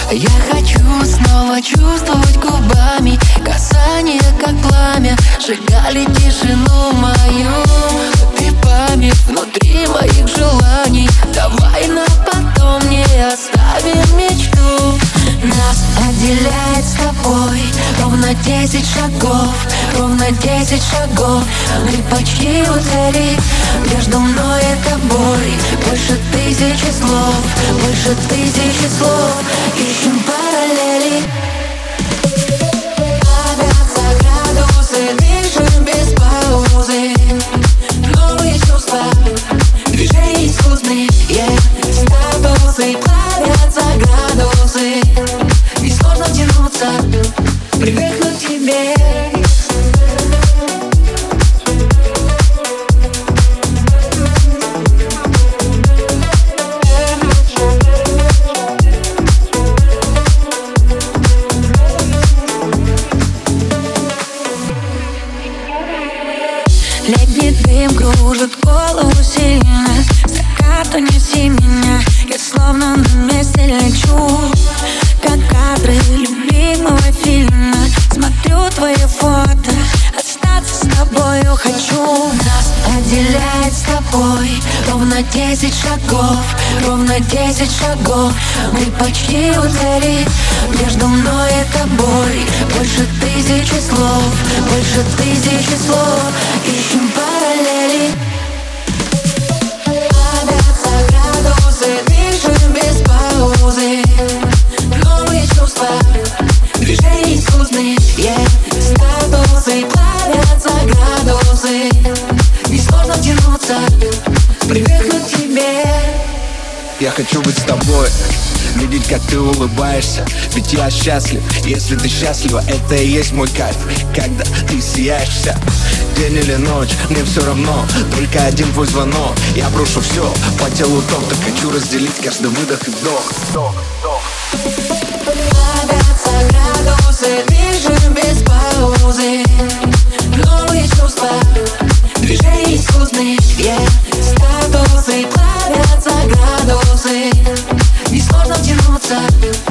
Я хочу снова чувствовать губами касание, как пламя, сжигали тишину мою. Ты память внутри моих желаний. Давай на потом не оставим мечту. Нас отделяет с тобой ровно 10 шагов, ровно 10 шагов. Мы почти у цели, между мной и тобой больше 1000 слов, больше 1000 слов. Ищем параллели. Плавятся градусы, дышим без паузы. Новые чувства, движения искусные, статусы. Плавятся градусы, и сложно тянуться, привыкнуть к тебе. Летний дым кружит голову сильно. Закат, неси меня, я словно на месте лечу. Как кадры любимого фильма. Смотрю твои фото, остаться с тобою хочу. Нас отделяет с тобой ровно 10 шагов, ровно 10 шагов. Мы почти у цели, между мной и тобой больше 1000 слов, больше 1000 слов. Ищем параллели. Плавятся градусы, дышим без паузы. Новые чувства, движения искусные, статусы. Плавятся градусы, несложно тянуться, привыкнуть к тебе. Я хочу быть с тобой, видеть, как ты улыбаешься. Ведь я счастлив, если ты счастлива. Это и есть мой кайф, когда ты сияешься. День или ночь, мне все равно, только один твой звонок. Я брошу все, по телу ток. Так хочу разделить каждый выдох и вдох. Плавятся градусы, движем без паузы. Новые чувства, движения искусные, статусы. Плавятся градусы, несложно тянуться,